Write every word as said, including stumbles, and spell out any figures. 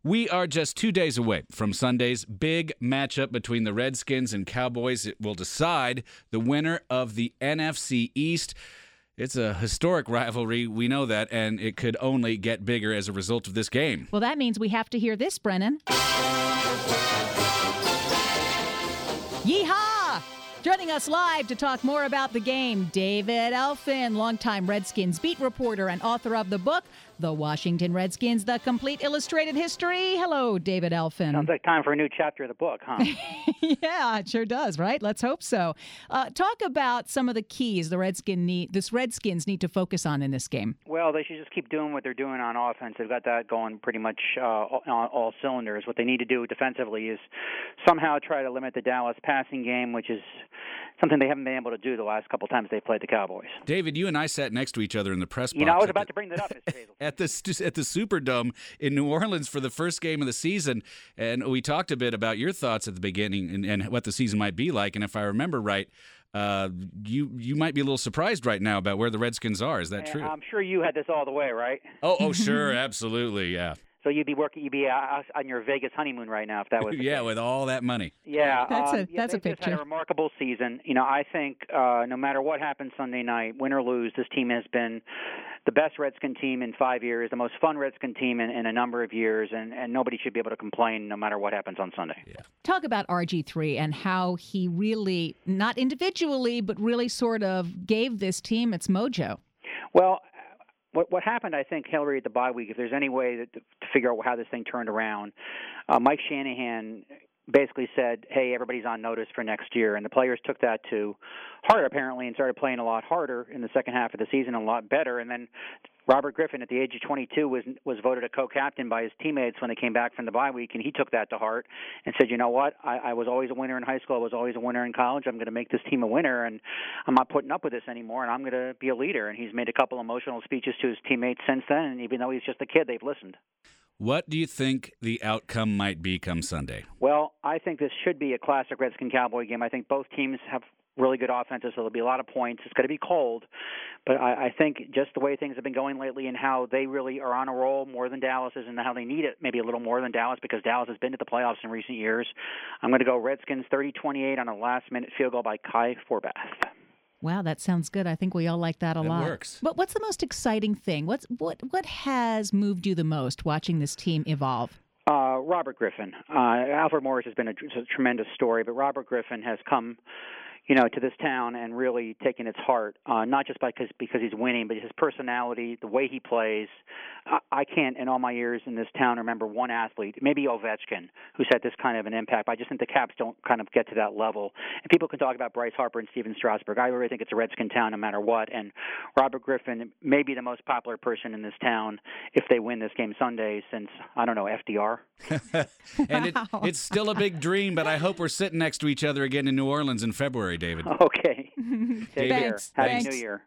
We are just two days away from Sunday's big matchup between the Redskins and Cowboys. It will decide the winner of the N F C East. It's a historic rivalry, we know that, and it could only get bigger as a result of this game. Well, that means we have to hear this, Brennan. Yeehaw! Joining us live to talk more about the game, David Elfin, longtime Redskins beat reporter and author of the book, The Washington Redskins, The Complete Illustrated History. Hello, David Elfin. Sounds like time for a new chapter of the book, huh? Yeah, it sure does, right? Let's hope so. Uh, talk about some of the keys the Redskin need, this Redskins need to focus on in this game. Well, they should just keep doing what they're doing on offense. They've got that going pretty much uh, on all cylinders. What they need to do defensively is somehow try to limit the Dallas passing game, which is something they haven't been able to do the last couple times they played the Cowboys. David, you and I sat next to each other in the press box. You know, I was about to bring that up, Mister Hazel. At the at the Superdome in New Orleans for the first game of the season, and we talked a bit about your thoughts at the beginning and, and what the season might be like. And if I remember right, uh, you you might be a little surprised right now about where the Redskins are. Is that And true? I'm sure you had this all the way, right? Oh, oh, sure, absolutely, yeah. So you'd be working, you'd be uh, on your Vegas honeymoon right now if that was. The yeah, case. with all that money. Yeah, That's um, a- yeah, that's a they've just picture. had a remarkable season. You know, I think uh, no matter what happens Sunday night, win or lose, this team has been the best Redskin team in five years, the most fun Redskin team in, in a number of years, and, and nobody should be able to complain no matter what happens on Sunday. Yeah. Talk about R G three and how he really, not individually, but really sort of gave this team its mojo. Well, what what happened, I think, Hillary, at the bye week, if there's any way to, to figure out how this thing turned around, uh, Mike Shanahan basically said, hey, everybody's on notice for next year. And the players took that to heart, apparently, and started playing a lot harder in the second half of the season, a lot better. And then Robert Griffin, at the age of twenty-two, was was voted a co-captain by his teammates when they came back from the bye week, and he took that to heart and said, you know what, I, I was always a winner in high school, I was always a winner in college, I'm going to make this team a winner, and I'm not putting up with this anymore, and I'm going to be a leader. And he's made a couple emotional speeches to his teammates since then, and even though he's just a kid, they've listened. What do you think the outcome might be come Sunday? Well, I think this should be a classic Redskin-Cowboy game. I think both teams have really good offenses, so there'll be a lot of points. It's going to be cold, but I, I think just the way things have been going lately and how they really are on a roll more than Dallas is and how they need it maybe a little more than Dallas because Dallas has been to the playoffs in recent years. I'm going to go Redskins thirty twenty-eight on a last-minute field goal by Kai Forbath. Wow, that sounds good. I think we all like that a That lot. works. But what's the most exciting thing? What's what what has moved you the most watching this team evolve? Uh, Robert Griffin. Uh, Alfred Morris has been a, a tremendous story, but Robert Griffin has come, you know, to this town and really taken its heart, uh, not just because because he's winning, but his personality, the way he plays. I, I can't, in all my years in this town, remember one athlete, maybe Ovechkin, who's had this kind of an impact. I just think the Caps don't kind of get to that level. And people can talk about Bryce Harper and Steven Strasburg. I really think it's a Redskin town no matter what. And Robert Griffin may be the most popular person in this town if they win this game Sunday since, I don't know, F D R. And it, Wow. it's still a big dream, but I hope we're sitting next to each other again in New Orleans in February, David. Okay. Take care. Thanks. Happy Thanks. New Year.